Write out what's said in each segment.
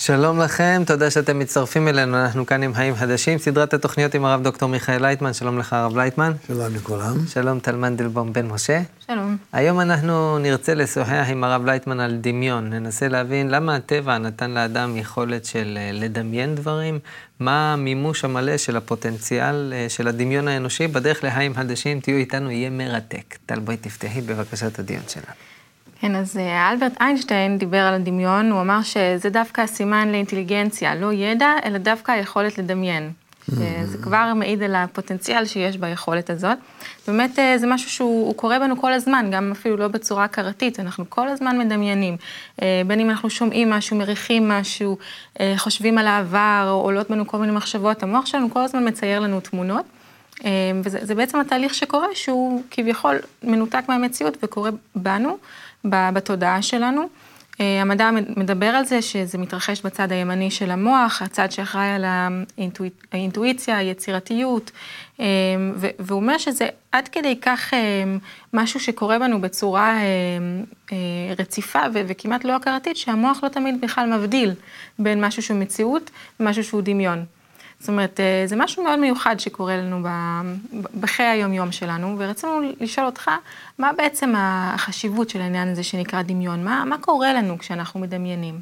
שלום לכם, תודה שאתם מצטרפים אלינו, אנחנו כאן עם חיים חדשים, סדרת התוכניות עם הרב דוקטור מיכאל לייטמן, שלום לך הרב לייטמן. שלום לכולם. שלום טל מנדלבום בן משה. שלום. היום אנחנו נרצה לשוחח עם הרב לייטמן על דמיון, ננסה להבין למה הטבע נתן לאדם יכולת של לדמיין דברים, מה המימוש המלא של הפוטנציאל של הדמיון האנושי, בדרך לחיים חדשים, תהיו איתנו, יהיה מרתק. טל בואי תפתחי בבקשת הדיון שלנו. כן, אז אלברט איינשטיין דיבר על הדמיון, הוא אמר שזה דווקא הסימן לאינטליגנציה, לא ידע, אלא דווקא היכולת לדמיין. זה כבר מעיד על הפוטנציאל שיש ביכולת הזאת. באמת זה משהו שהוא קורה בנו כל הזמן, גם אפילו לא בצורה הכרתית, אנחנו כל הזמן מדמיינים. בין אם אנחנו שומעים משהו, מריחים משהו, חושבים על העבר, או עולות בנו כל מיני מחשבות, המוח שלנו כל הזמן מצייר לנו תמונות. וזה בעצם התהליך שקורה, שהוא כביכול מנותק מהמציאות וקורה בנו, בתודעה שלנו. המדע מדבר על זה שזה מתרחש בצד הימני של המוח, הצד שאחראי על האינטואיציה, היצירתיות, והוא אומר שזה עד כדי כך משהו שקורה בנו בצורה רציפה וכמעט לא הכרתית, שהמוח לא תמיד בכלל מבדיל בין משהו שהוא מציאות ומשהו שהוא דמיון. זאת אומרת, זה משהו מאוד מיוחד שקורה לנו בחיי היום-יום שלנו, ורצינו לשאול אותך, מה בעצם החשיבות של העניין הזה שנקרא דמיון? מה קורה לנו כשאנחנו מדמיינים?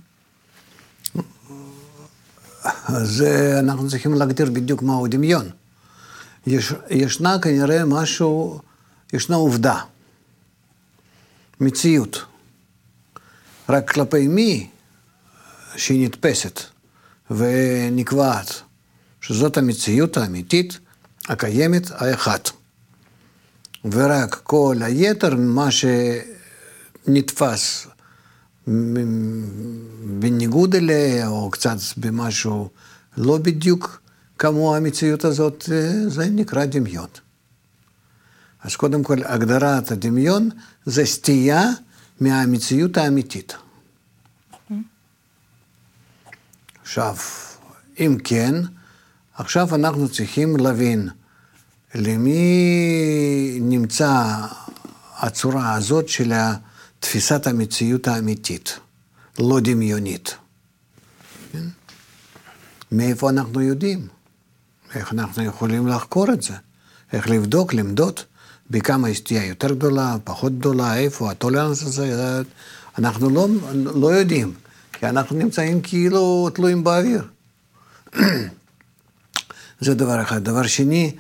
אז אנחנו צריכים להגדיר בדיוק מהו דמיון. ישנה כנראה משהו, ישנה עובדה, מציאות. רק כלפי מי שהיא נתפסת ונקבעת. שזאת המציאות האמיתית, הקיימת, האחת. ורק כל היתר, מה שנתפס בניגוד אליה, או קצת במשהו לא בדיוק כמו המציאות הזאת, זה נקרא דמיון. אז קודם כל, הגדרת הדמיון זה סטייה מהמציאות האמיתית. עכשיו, אם כן, עכשיו אנחנו צריכים להבין למי נמצא הצורה הזאת של תפיסת המציאות האמיתית, לא דמיונית. מאיפה אנחנו יודעים? איך אנחנו יכולים לחקור את זה? איך לבדוק, למדוד, בכמה סטייה יותר גדולה, פחות גדולה, איפה הטולרנס הזה, אנחנו לא יודעים, כי אנחנו נמצאים כאילו תלויים באוויר. זה דבר אחד. דבר שני,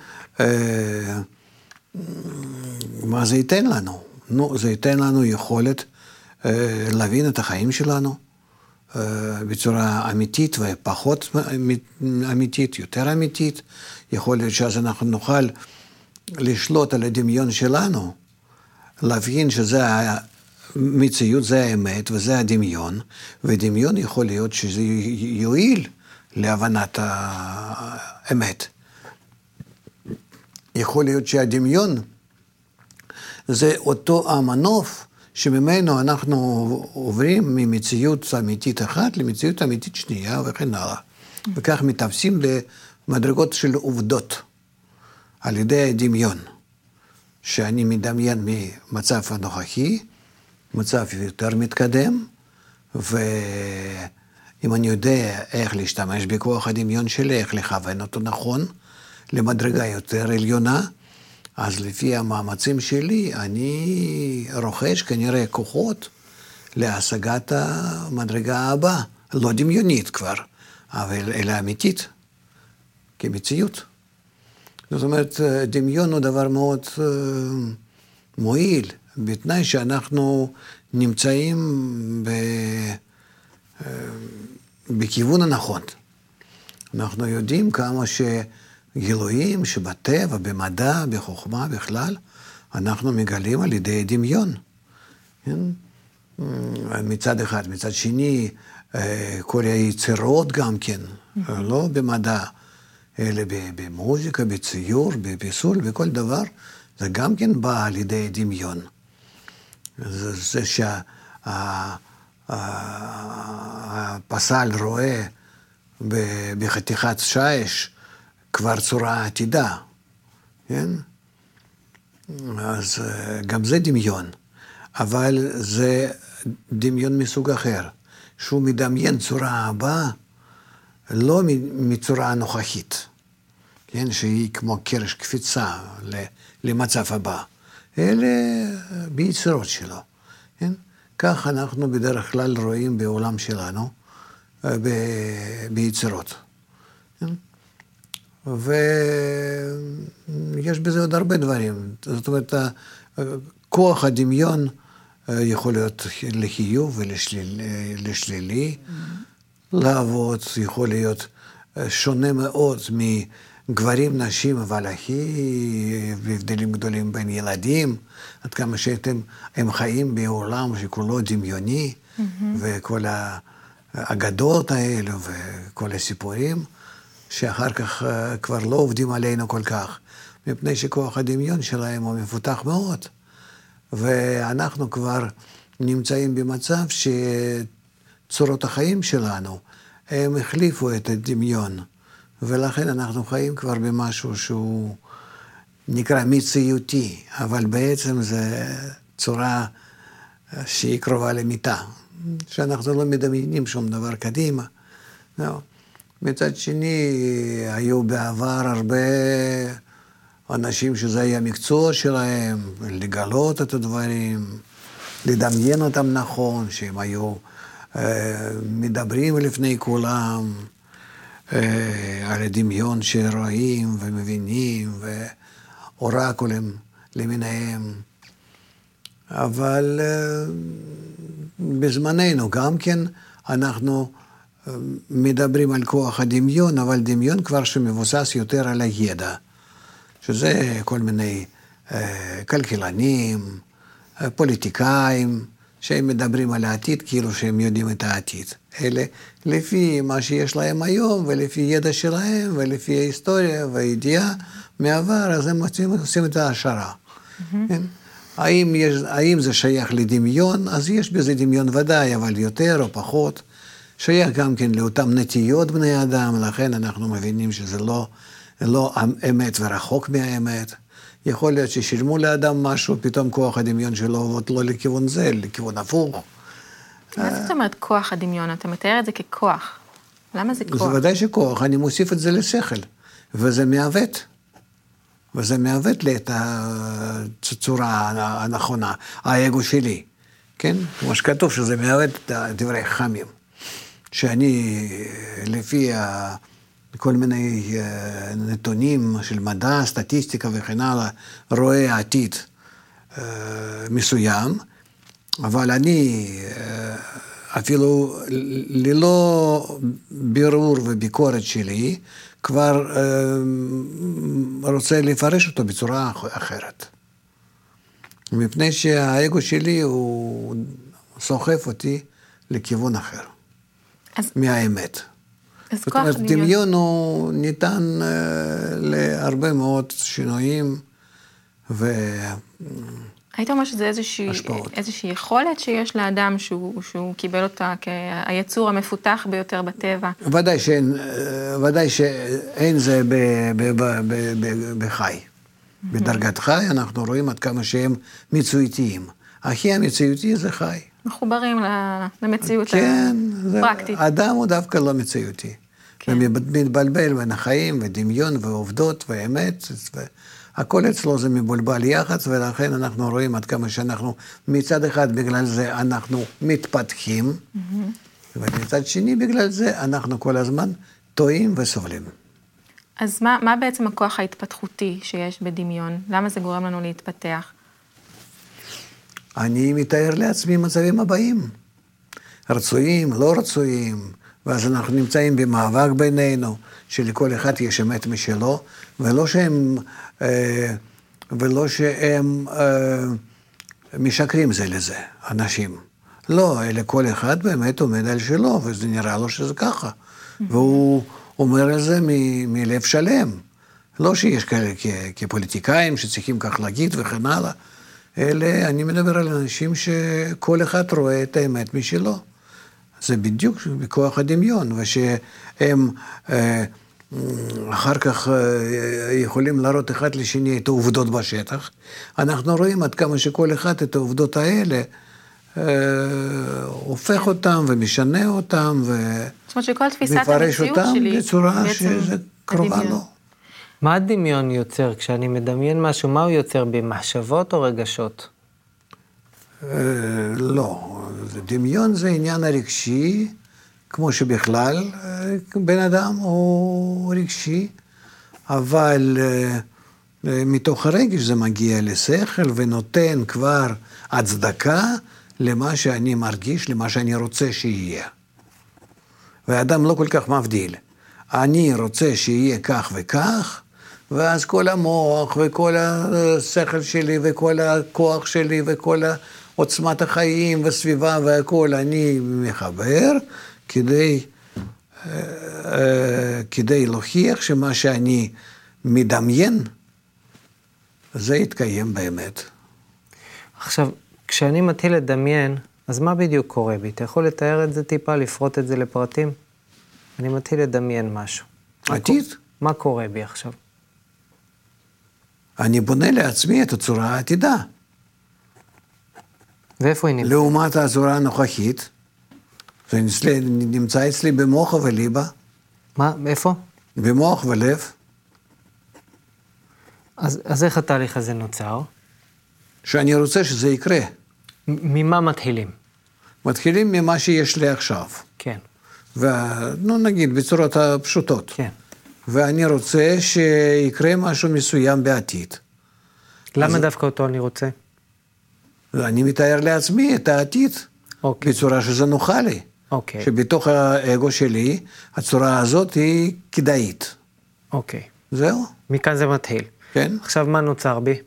מה זה ייתן לנו? זה ייתן לנו יכולת להבין את החיים שלנו בצורה אמיתית ופחות אמיתית, יותר אמיתית. יכול להיות שאז אנחנו נוכל לשלוט על הדמיון שלנו, להבין שזה המציאות, זה האמת וזה הדמיון, ודמיון יכול להיות שזה יועיל להבנת האמת. יכול להיות שהדמיון זה אותו המנוף שממנו אנחנו עוברים ממציאות אמיתית אחת למציאות אמיתית שנייה וכן הלאה. וכך מתאפסים למדרגות של עובדות על ידי הדמיון, שאני מדמיין ממצב הנוכחי, מצב יותר מתקדם, אם אני יודע איך להשתמש בכוח הדמיון שלי, איך לכוון אותו נכון, למדרגה יותר עליונה, אז לפי המאמצים שלי, אני רוכש כנראה כוחות להשגת המדרגה הבאה, לא דמיונית כבר, אבל אלא אמיתית, כמציאות. זאת אומרת, דמיון הוא דבר מאוד מועיל, בתנאי שאנחנו נמצאים בכיוון הנכון. אנחנו יודעים כמה שגילויים שבטבע, במדע, בחוכמה בכלל, אנחנו מגלים על ידי דמיון. כן? מצד אחד, מצד שני, כל היצירות גם כן, לא במדע, אלא במוזיקה, בציור, בפיסול, בכל דבר, זה גם כן בא על ידי דמיון. זה הפסל רואה בחתיכת שיש כבר צורה עתידה, כן? אז גם זה דמיון, אבל זה דמיון מסוג אחר, שהוא מדמיין צורה הבאה, לא מצורה הנוכחית, כן? שהיא כמו קרש קפיצה למצב הבא, אלא ביצירות שלו, כן? כך אנחנו בדרך כלל רואים בעולם שלנו, ביצירות. כן? ויש בזה עוד הרבה דברים. זאת אומרת, כוח הדמיון יכול להיות לחיוב ולשלילי, לעבוד יכול להיות שונה מאוד מגברים, נשים, אבל הכי הבדלים גדולים בין ילדים, עד כמה שהם חיים בעולם שכולו דמיוני, וכל האגדות האלו וכל הסיפורים, שאחר כך כבר לא עובדים עלינו כל כך, מפני שכוח הדמיון שלהם הוא מפותח מאוד. ואנחנו כבר נמצאים במצב שצורות החיים שלנו, הם החליפו את הדמיון, ולכן אנחנו חיים כבר במשהו שהוא נקרא מציאותי, אבל בעצם זה צורה שהיא קרובה למיטה, שאנחנו לא מדמיינים שום דבר קדימה. לא. מצד שני, היו בעבר הרבה אנשים שזה היה מקצוע שלהם, לגלות את הדברים, לדמיין אותם נכון, שהם היו מדברים לפני כולם, על הדמיון שרואים ומבינים, ואורקולים למיניהם. אבל בזמננו גם כן אנחנו מדברים על כוח הדמיון, אבל דמיון כבר שמבוסס יותר על הידע, שזה כל מיני כלכלנים, פוליטיקאים, שהם מדברים על העתיד כאילו שהם יודעים את העתיד. אלה לפי מה שיש להם היום, ולפי ידע שלהם, ולפי ההיסטוריה והידיעה מהעבר, אז הם עושים את ההשערה. כן? האם זה שייך לדמיון? אז יש בזה דמיון ודאי, אבל יותר או פחות. שייך גם כן לאותם נטיות בני אדם, לכן אנחנו מבינים שזה לא אמת ורחוק מהאמת. יכול להיות ששילמו לאדם משהו, פתאום כוח הדמיון שלו עובד לא לכיוון זה, לכיוון הפוך. מה זאת אומרת כוח הדמיון? אתה מתאר את זה ככוח. למה זה כוח? זה ודאי שכוח, אני מוסיף את זה לשכל, וזה מעוות. וזה מעוות לי את הצורה הנכונה, האגו שלי. כן? כמו שכתוב שזה מעוות את דברי חכמים. שאני לפי כל מיני נתונים של מדע, סטטיסטיקה וכן הלאה, רואה עתיד מסוים, אבל אני אפילו ללא בירור וביקורת שלי, כבר רוצה לפרש אותו בצורה אחרת. מפני שהאגו שלי הוא סוחף אותי לכיוון אחר. מהאמת. זאת אומרת, דמיון הוא ניתן להרבה מאוד שינויים היית אומר שזה איזושהי יכולת שיש לאדם שהוא קיבל אותה כהיצור המפותח ביותר בטבע? ודאי שאין זה בחי. בדרגת חי אנחנו רואים עד כמה שהם מציאותיים. הכי המציאותי זה חי. מחוברים למציאות הפרקטית. אדם הוא דווקא לא מציאותי. ומתבלבל בין החיים ודמיון ועובדות ואמת, הכל אצלו זה מבולבל יחד, ולכן אנחנו רואים עד כמה שאנחנו מצד אחד בגלל זה אנחנו מתפתחים, ומצד שני בגלל זה אנחנו כל הזמן טועים וסובלים. אז מה בעצם הכוח ההתפתחותי שיש בדמיון? למה זה גורם לנו להתפתח? אני מתאר לעצמי מצבים הבאים, רצויים, לא רצויים, ואז אנחנו נמצאים במאבק בינינו, שלכל אחד יש אמת משלו, ולא שהם משקרים זה לזה, אנשים. לא, אלא כל אחד באמת עומד על שלו, וזה נראה לו שזה ככה. והוא אומר על זה מלב שלם. לא שיש כאלה כפוליטיקאים שצריכים כך להגיד וכן הלאה, אלא אני מדבר על אנשים שכל אחד רואה את האמת משלו. זה בדיוק בכוח הדמיון, ושהם אחר כך יכולים להראות אחד לשני את העובדות בשטח. אנחנו רואים עד כמה שכל אחד את העובדות האלה הופך אותם ומשנה אותם זאת אומרת שכל תפיסת ומפרש המציאות אותם שלי, בצורה בעצם שזה קרובה הדמיון. לו. מה הדמיון יוצר? כשאני מדמיין משהו, מה הוא יוצר במחשבות או רגשות? לא, דמיון זה עניין הרגשי, כמו שבכלל בן אדם הוא רגשי, אבל מתוך הרגש זה מגיע לשכל ונותן כבר הצדקה למה שאני מרגיש, למה שאני רוצה שיהיה. והאדם לא כל כך מבדיל. אני רוצה שיהיה כך וכך, ואז כל המוח וכל השכל שלי וכל הכוח שלי וכל עוצמת החיים וסביבה והכל אני מחבר כדי להוכיח שמה שאני מדמיין זה יתקיים באמת. עכשיו, כשאני מתחיל לדמיין, אז מה בדיוק קורה בי? אתה יכול לתאר את זה טיפה, לפרוט את זה לפרטים? אני מתחיל לדמיין משהו. עתיד? מה קורה בי עכשיו? אני בונה לעצמי את הצורה העתידה. ואיפה היא נמצאת? לעומת הצורה הנוכחית, זה נמצא אצלי במוח ובליבה, מה? איפה? במוח ולב. אז איך התהליך הזה נוצר? שאני רוצה שזה יקרה. ממה מתחילים? מתחילים ממה שיש לי עכשיו. כן. נו נגיד בצורות הפשוטות. כן. ואני רוצה שיקרה משהו מסוים בעתיד. למה דווקא אותו אני רוצה? אני מתאר לעצמי את העתיד. אוקיי. בצורה שזה נוחה לי. אוקיי. שבתוך האגו שלי, הצורה הזאת היא כדאית. אוקיי. זהו? מכאן זה מתחיל. כן. עכשיו מה נוצר בי?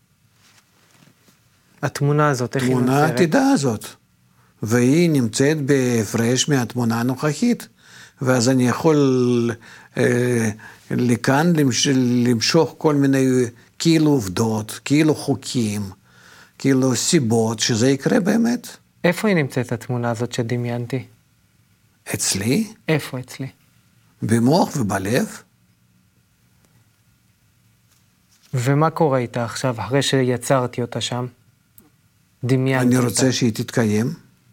התמונה הזאת, איך היא נוצרת? תמונה העתידה הזאת. והיא נמצאת בהפרש מהתמונה הנוכחית. ואז אני יכול לכאן למשוך כל מיני כאילו עובדות, כאילו חוקים, כאילו סיבות שזה יקרה באמת. איפה היא נמצאת התמונה הזאת שדמיינתי? אצלי, איפה אצלי? במוח ובלב. ומה קורה איתה עכשיו, אחרי שיצרתי אותה שם? דמיינתי אני אותה. רוצה שהיא תתקיים.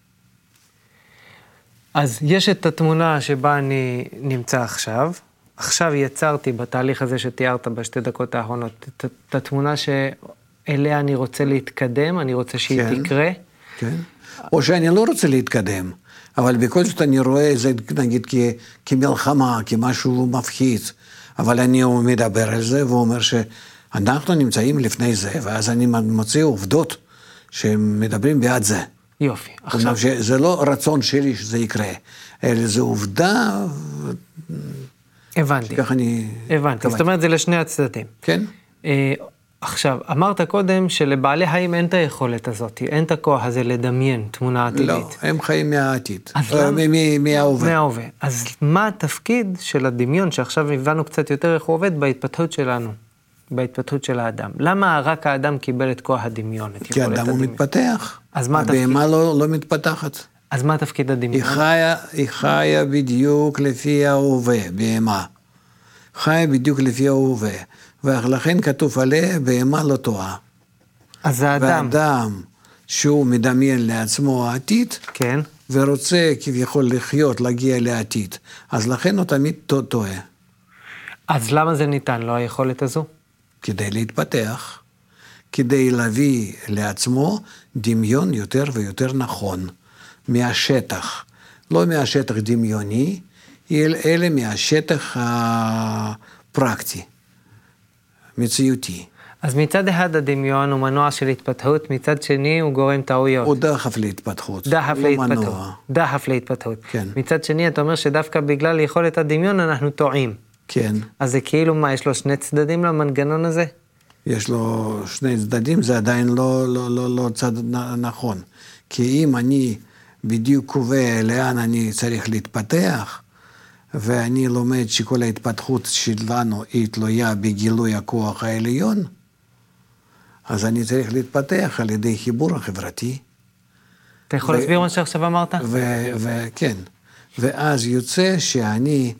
אז יש את התמונה שבה אני נמצא עכשיו. עכשיו יצרתי בתהליך הזה שתיארת בשתי דקות האחרונות, את התמונה שאליה אני רוצה להתקדם, אני רוצה שהיא כן. תקרה. כן. או שאני לא רוצה להתקדם, אבל בכל זאת אני רואה את זה נגיד כמלחמה, כמשהו מפחיד, אבל אני מדבר על זה ואומר שאנחנו נמצאים לפני זה, ואז אני מוצא עובדות שמדברים בעד זה. יופי. עכשיו שזה לא רצון שלי שזה יקרה, אלא זה עובדה, הבנתי. כך אני... הבנתי. זאת אומרת, זה לשני הצדדים. כן. עכשיו, אמרת קודם שלבעלי חיים אין את היכולת הזאת, אין את הכוח הזה לדמיין תמונה עתידית. לא, הם חיים מהעתיד, מההווה. מההווה. אז מה התפקיד של הדמיון, שעכשיו הבנו קצת יותר איך הוא עובד, בהתפתחות שלנו, בהתפתחות של האדם? למה רק האדם קיבל את כוח הדמיון, את כי יכולת האדם הוא הדמיון? מתפתח. אז מה התפקיד? הבהמה לא מתפתחת. אז מה תפקיד הדמיון? היא חיה בדיוק לפי ההווה, בהמה. חיה בדיוק לפי ההווה. ולכן כתוב עליה, בהמה לא טועה. אז האדם... והאדם שהוא מדמיין לעצמו העתיד, כן. ורוצה כביכול לחיות, להגיע לעתיד, אז לכן הוא תמיד טועה. אז למה זה ניתן לו, היכולת הזו? כדי להתפתח, כדי להביא לעצמו דמיון יותר ויותר נכון, מהשטח. לא מהשטח דמיוני, אלא מהשטח הפרקטי, מציאותי. אז מצד אחד הדמיון הוא מנוע של התפתחות, מצד שני הוא גורם טעויות. הוא דחף להתפתחות, דחף לא להתפתחות. מנוע. דחף להתפתחות. כן. מצד שני אתה אומר שדווקא בגלל יכולת הדמיון אנחנו טועים. כן. אז זה כאילו מה, יש לו שני צדדים למנגנון הזה? יש לו שני צדדים, זה עדיין לא צד נכון. כי אם אני בדיוק קובע לאן אני צריך להתפתח, ואני לומד שכל ההתפתחות שלנו היא תלויה בגילוי הכוח העליון, אז אני צריך להתפתח על ידי חיבור החברתי. אתה יכול להסביר מה שעכשיו אמרת? כן. ואז יוצא שאני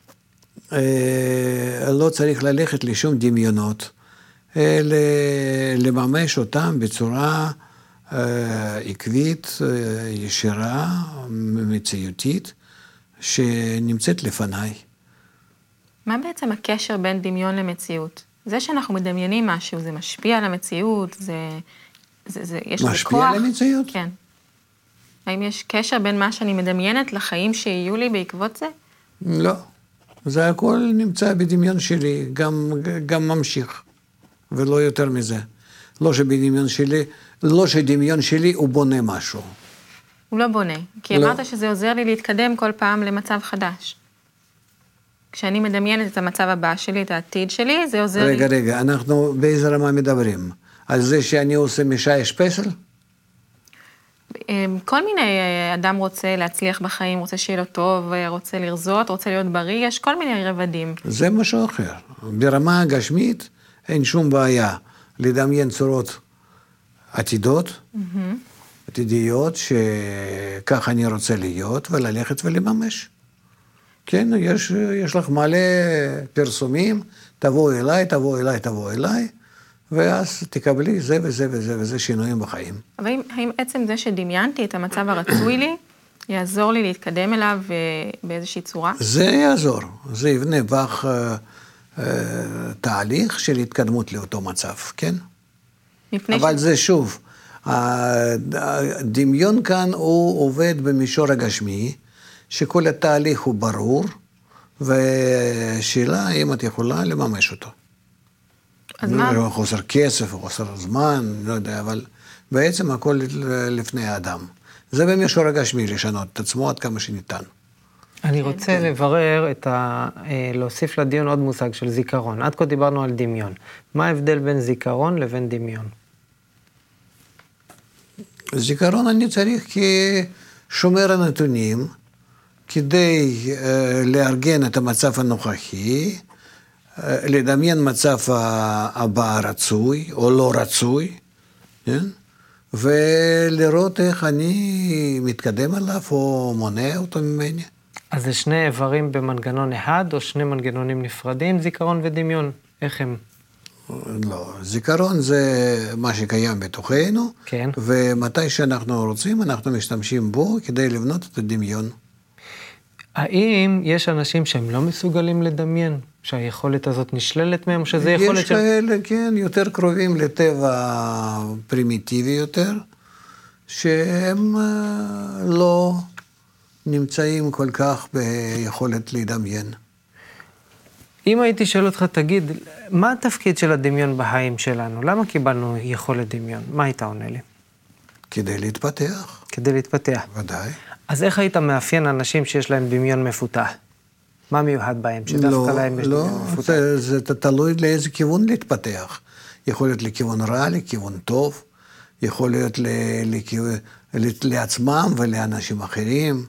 לא צריך ללכת לשום דמיונות, לממש אותם בצורה עקבית, ישירה, מציאותית, שנמצאת לפניי. מה בעצם הקשר בין דמיון למציאות? זה שאנחנו מדמיינים משהו, זה משפיע על המציאות, יש לזה כוח? משפיע על המציאות? כן. האם יש קשר בין מה שאני מדמיינת לחיים שיהיו לי בעקבות זה? לא. זה הכל נמצא בדמיון שלי, גם ממשיך, ולא יותר מזה. לא שדמיון שלי הוא בונה משהו. הוא לא בונה, כי לא. אמרת שזה עוזר לי להתקדם כל פעם למצב חדש. כשאני מדמיינת את המצב הבא שלי, את העתיד שלי, זה עוזר לי... רגע, אנחנו באיזה רמה מדברים? על זה שאני עושה משי שפסל? כל מיני, אדם רוצה להצליח בחיים, רוצה שיהיה לו טוב, רוצה לרזות, רוצה להיות בריא, יש כל מיני רבדים. זה משהו אחר. ברמה הגשמית אין שום בעיה לדמיין צורות עתידיות, שכך אני רוצה להיות, וללכת ולממש. כן, יש לך מלא פרסומים, תבוא אליי, ואז תקבלי זה וזה וזה וזה שינויים בחיים. אבל האם עצם זה שדמיינתי את המצב הרצוי לי, יעזור לי להתקדם אליו באיזושהי צורה? זה יעזור, זה יבנה בך תהליך של התקדמות לאותו מצב, כן? אבל זה שוב, הדמיון כאן הוא עובד במישור הגשמי, שכל התהליך הוא ברור, ושאלה אם את יכולה לממש אותו. אז מה? חוסר כסף, חוסר זמן, לא יודע, אבל בעצם הכל לפני האדם. זה במישור הגשמי לשנות את עצמו עד כמה שניתן. אני רוצה לברר להוסיף לדיון עוד מושג של זיכרון. עד כה דיברנו על דמיון. מה ההבדל בין זיכרון לבין דמיון? זיכרון אני צריך כשומר הנתונים, כדי לארגן את המצב הנוכחי, לדמיין מצב הבא רצוי או לא רצוי, כן? ולראות איך אני מתקדם עליו או מונע אותו ממני. אז זה שני איברים במנגנון אחד או שני מנגנונים נפרדים, זיכרון ודמיון? איך הם? לא, זיכרון זה מה שקיים בתוכנו, כן. ומתי שאנחנו רוצים אנחנו משתמשים בו כדי לבנות את הדמיון. האם יש אנשים שהם לא מסוגלים לדמיין? שהיכולת הזאת נשללת מהם, או שזה יכולת יש כאלה, כן, יותר קרובים לטבע פרימיטיבי יותר, שהם לא נמצאים כל כך ביכולת לדמיין. אם הייתי שואל אותך, תגיד, מה התפקיד של הדמיון בחיים שלנו? למה קיבלנו יכולת דמיון? מה היית עונה לי? כדי להתפתח. כדי להתפתח. ודאי. אז איך היית מאפיין אנשים שיש להם דמיון מפותח? מה מיוחד בהם? שדווקא להם יש דמיון מפותח? זה תלוי לאיזה כיוון להתפתח. יכול להיות לכיוון רע, לכיוון טוב, יכול להיות לעצמם ולאנשים אחרים,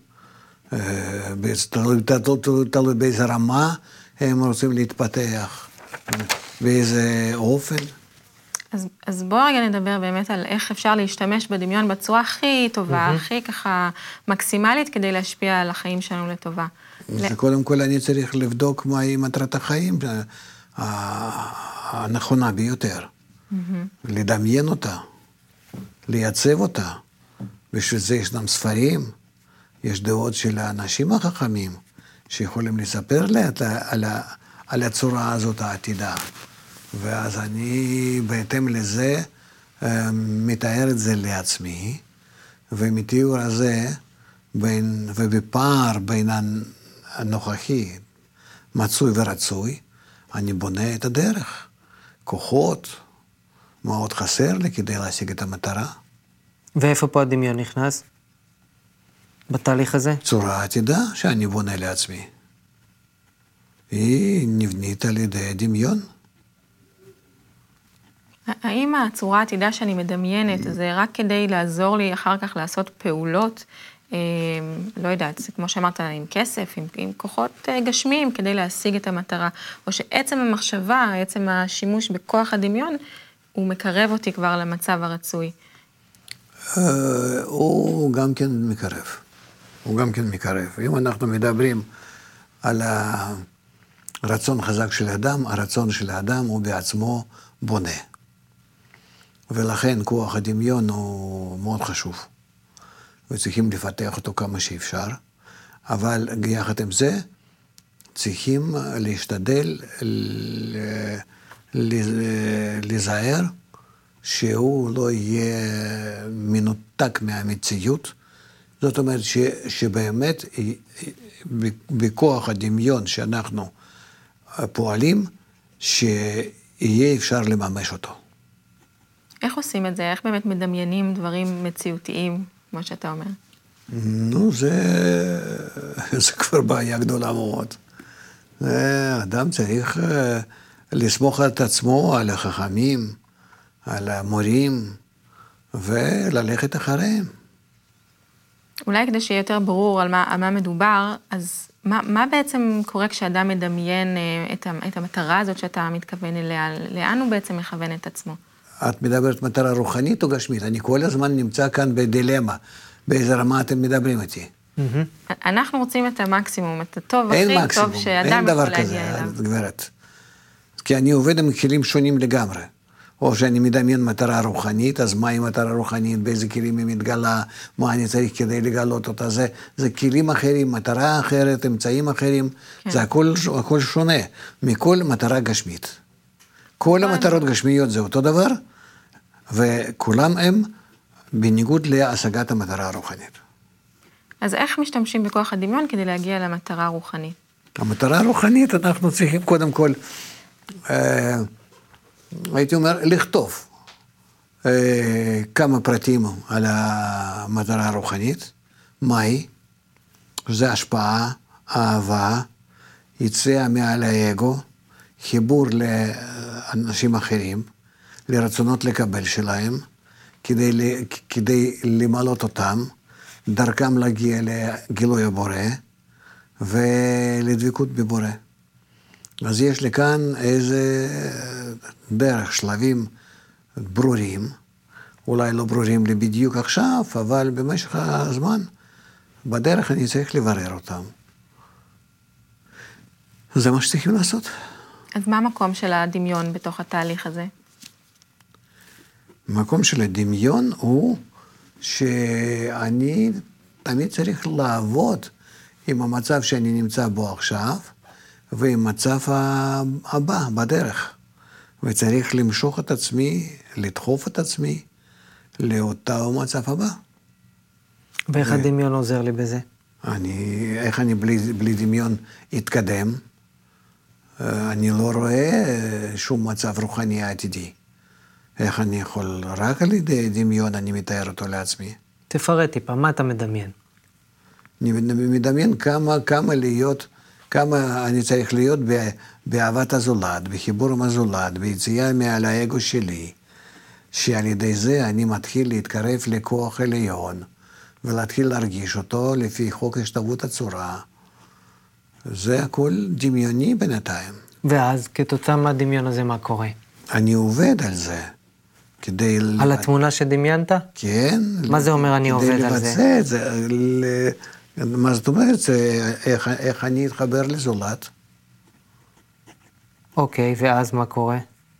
תלוי באיזה רמה הם רוצים להתפתח, באיזה אופן. אז בואו רגע נדבר באמת על איך אפשר להשתמש בדמיון בצורה הכי טובה, הכי ככה מקסימלית, כדי להשפיע על החיים שלנו לטובה. קודם כל אני צריך לבדוק מהי מטרת החיים הנכונה ביותר. לדמיין אותה, לייצב אותה. בשביל זה ישנם ספרים, יש דעות של האנשים החכמים, שיכולים לספר לי על הצורה הזאת העתידה. ואז אני בהתאם לזה מתאר את זה לעצמי, ומתיאור הזה, ובפער בין הנוכחי, מצוי ורצוי, אני בונה את הדרך, כוחות, מה עוד חסר לי כדי להשיג את המטרה. ואיפה פה הדמיון נכנס? בתהליך הזה? צורה עתידה שאני בונה לעצמי. היא נבנית על ידי דמיון. האם הצורה העתידה שאני מדמיינת, זה רק כדי לעזור לי אחר כך לעשות פעולות, לא יודעת, זה כמו שאמרת, עם כסף, עם כוחות גשמיים, כדי להשיג את המטרה, או שעצם המחשבה, עצם השימוש בכוח הדמיון, הוא מקרב אותי כבר למצב הרצוי? הוא גם כן מקרב. הוא גם כן מקרב. אם אנחנו מדברים על הרצון חזק של האדם, הרצון של האדם הוא בעצמו בונה. ולכן כוח הדמיון הוא מאוד חשוב. וצריכים לפתח אותו כמה שאפשר, אבל יחד עם זה, צריכים להשתדל להיזהר שהוא לא יהיה מנותק מהמציאות. זאת אומרת שבאמת בכוח הדמיון שאנחנו פועלים, שיהיה אפשר לממש אותו. איך עושים את זה? איך באמת מדמיינים דברים מציאותיים, כמו שאתה אומר? נו, זה כבר בעיה גדולה מאוד. אדם צריך לסמוך על עצמו, על החכמים, על המורים, וללכת אחריהם. אולי כדי שיהיה יותר ברור על מה מדובר, אז מה בעצם קורה כשאדם מדמיין את המטרה הזאת שאתה מתכוון אליה? לאן הוא בעצם מכוון את עצמו? את מדברת מטרה רוחנית או גשמית? אני כל הזמן נמצא כאן בדילמה. באיזה רמה אתם מדברים איתי? אנחנו רוצים את המקסימום, את הטוב הכי טוב שאדם יכול להגיע אליו. אין דבר כזה, גברת. כי אני עובד עם כלים שונים לגמרי. או שאני מדמיין מטרה רוחנית, אז מהי מטרה רוחנית, באיזה כלים היא מתגלה, מה אני צריך כדי לגלות אותה, זה כלים אחרים, מטרה אחרת, אמצעים אחרים, זה הכל שונה מכל מטרה גשמית. כל המטרות גשמיות זה אותו דבר, וכולם הם בניגוד להשגת המטרה הרוחנית. אז איך משתמשים בכוח הדמיון כדי להגיע למטרה הרוחנית? המטרה הרוחנית אנחנו צריכים קודם כל, הייתי אומר, לכתוב כמה פרטים על המטרה הרוחנית, מהי, זה השפעה, אהבה, יציאה מעל האגו, חיבור לאנשים אחרים, לרצונות לקבל שלהם, כדי למלות אותם, דרכם להגיע לגילוי הבורא, ולדבקות בבורא. אז יש לי כאן איזה דרך, שלבים ברורים, אולי לא ברורים לי בדיוק עכשיו, אבל במשך הזמן, בדרך אני צריך לברר אותם. זה מה שצריכים לעשות. אז מה המקום של הדמיון בתוך התהליך הזה? המקום של הדמיון הוא שאני תמיד צריך לעבוד עם המצב שאני נמצא בו עכשיו, ועם מצב הבא בדרך. וצריך למשוך את עצמי, לדחוף את עצמי, לאותו מצב הבא. ואיך הדמיון עוזר לי בזה? איך אני בלי דמיון אתקדם? אני לא רואה שום מצב רוחני עתידי. איך אני יכול, רק על ידי דמיון אני מתאר אותו לעצמי. תפרט טיפה, מה אתה מדמיין? אני מדמיין כמה אני צריך להיות באהבת הזולת, בחיבור עם הזולת, ביציאה מעל האגו שלי, שעל ידי זה אני מתחיל להתקרב לכוח עליון, ולהתחיל להרגיש אותו לפי חוק השתוות הצורה. זה הכל דמיוני בינתיים. ואז, כתוצאה מהדמיון הזה, מה קורה? אני עובד על זה. כדי... על התמונה שדמיינת? כן. מה זה אומר אני עובד על זה? כדי לבצע את זה. מה זאת אומרת? איך אני אתחבר לזולת? אוקיי, ואז מה קורה?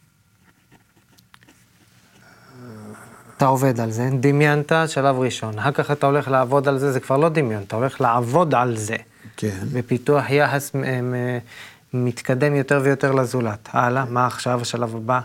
אתה עובד על זה, דמיינת שלב ראשון, אחר כך אתה הולך לעבוד על זה, זה כבר לא דמיון, אתה הולך לעבוד על זה. כן. בפיתוח יחס מתקדם יותר ויותר לזולת. הלאה, מה עכשיו השלב הבא?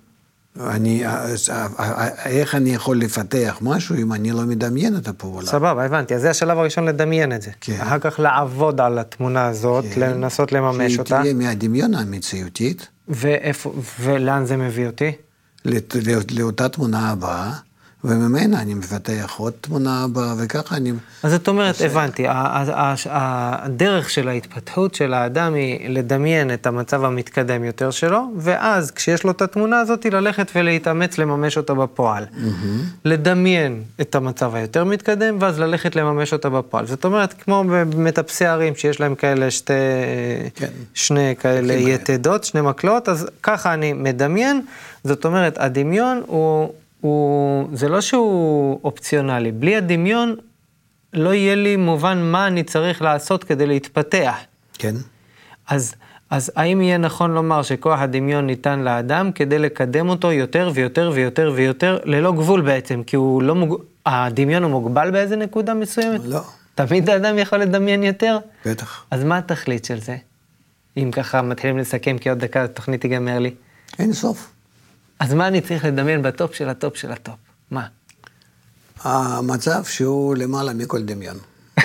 איך אני יכול לפתח משהו אם אני לא מדמיין את הפעולה? סבבה, הבנתי. אז זה השלב הראשון לדמיין את זה. כן. אחר כך לעבוד על התמונה הזאת, כן. לנסות לממש אותה. שהיא תהיה מהדמיון המציאותית. ולאן זה מביא אותי? לאותה תמונה הבאה, וממנה אני מפתח עוד תמונה הבאה, וככה אני... אז זאת אומרת, הבנתי, הדרך של ההתפתחות של האדם היא לדמיין את המצב המתקדם יותר שלו, ואז כשיש לו את התמונה הזאת, ללכת ולהתאמץ לממש אותה בפועל. לדמיין את המצב היותר מתקדם, ואז ללכת לממש אותה בפועל. זאת אומרת, כמו במטפסי ערים, שיש להם כאלה שני כאלה יתדות, שני מקלות, אז ככה אני מדמיין, זאת אומרת, הדמיון זה לא שהוא אופציונלי, בלי הדמיון לא יהיה לי מובן מה אני צריך לעשות כדי להתפתח. כן. אז אז האם יהיה נכון לומר שכוח הדמיון ניתן לאדם כדי לקדם אותו יותר ויותר ויותר ויותר, ללא גבול בעצם, כי הוא לא הדמיון הוא מוגבל באיזה נקודה מסוימת? לא. תמיד האדם יכול לדמיין יותר? בטח. אז מה התכלית של זה? אם ככה מתחילים לסכם, כי עוד דקה התוכנית תיגמר לי. אין סוף. אז מה אני צריך לדמיין בטופ של הטופ של הטופ? מה? המצב שהוא למעלה מכל דמיון.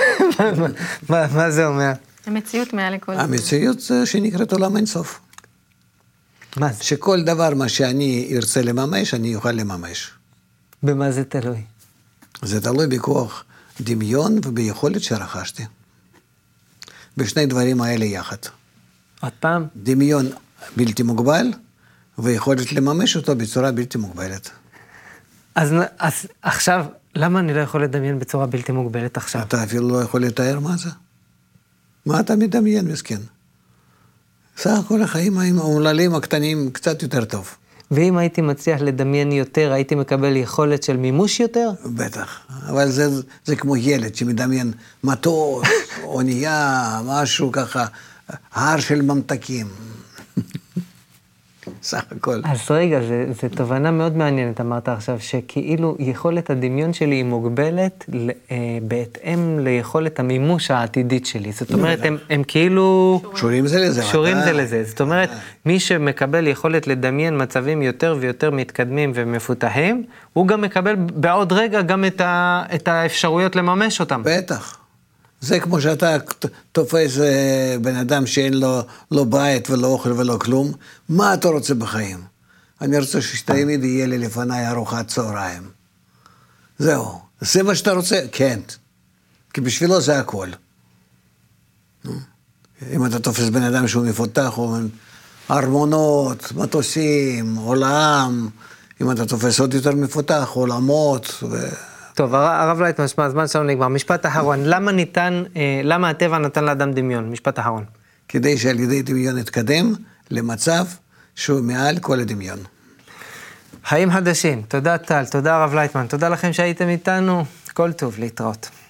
מה זה אומר? המציאות מעל לכל דבר. המציאות שנקראת עולם אין סוף. מה זה? שכל דבר מה שאני ארצה לממש, אני אוכל לממש. במה זה תלוי? זה תלוי בכוח דמיון וביכולת שרכשתי. בשני דברים האלה יחד. עוד פעם? דמיון בלתי מוגבל, ויכולת לממש אותו בצורה בלתי מוגבלת. אז עכשיו, למה אני לא יכול לדמיין בצורה בלתי מוגבלת עכשיו? אתה אפילו לא יכול לתאר מה זה. מה אתה מדמיין, מסכן? סך הכל החיים האומללים הקטנים קצת יותר טוב. ואם הייתי מצליח לדמיין יותר, הייתי מקבל יכולת של מימוש יותר? בטח, אבל זה כמו ילד שמדמיין מטוס, אונייה, משהו ככה, הר של ממתקים. סך הכל. אז רגע, זה תובנה מאוד מעניינת, אמרת עכשיו, שכאילו יכולת הדמיון שלי היא מוגבלת בהתאם ליכולת המימוש העתידית שלי. זאת אומרת, הם כאילו... קשורים זה לזה. קשורים זה לזה. זאת אומרת, מי שמקבל יכולת לדמיין מצבים יותר ויותר מתקדמים ומפותחים, הוא גם מקבל בעוד רגע גם את האפשרויות לממש אותם. בטח. זה כמו שאתה תופס בן אדם שאין לו לא בית ולא אוכל ולא כלום. מה אתה רוצה בחיים? אני רוצה שתמיד יהיה לי לפניי ארוחת צהריים. זהו. זה מה שאתה רוצה? כן. כי בשבילו זה הכל. אם אתה תופס בן אדם שהוא מפותח, הוא ארמונות, מטוסים, עולם. אם אתה תופס עוד יותר מפותח, עולמות טוב, הרב לייטמן, הזמן שלנו נגמר. משפט אחרון, למה הטבע נתן לאדם דמיון? משפט אחרון. כדי שעל ידי דמיון יתקדם למצב שהוא מעל כל הדמיון. חיים חדשים, תודה טל, תודה הרב לייטמן, תודה לכם שהייתם איתנו, כל טוב, להתראות.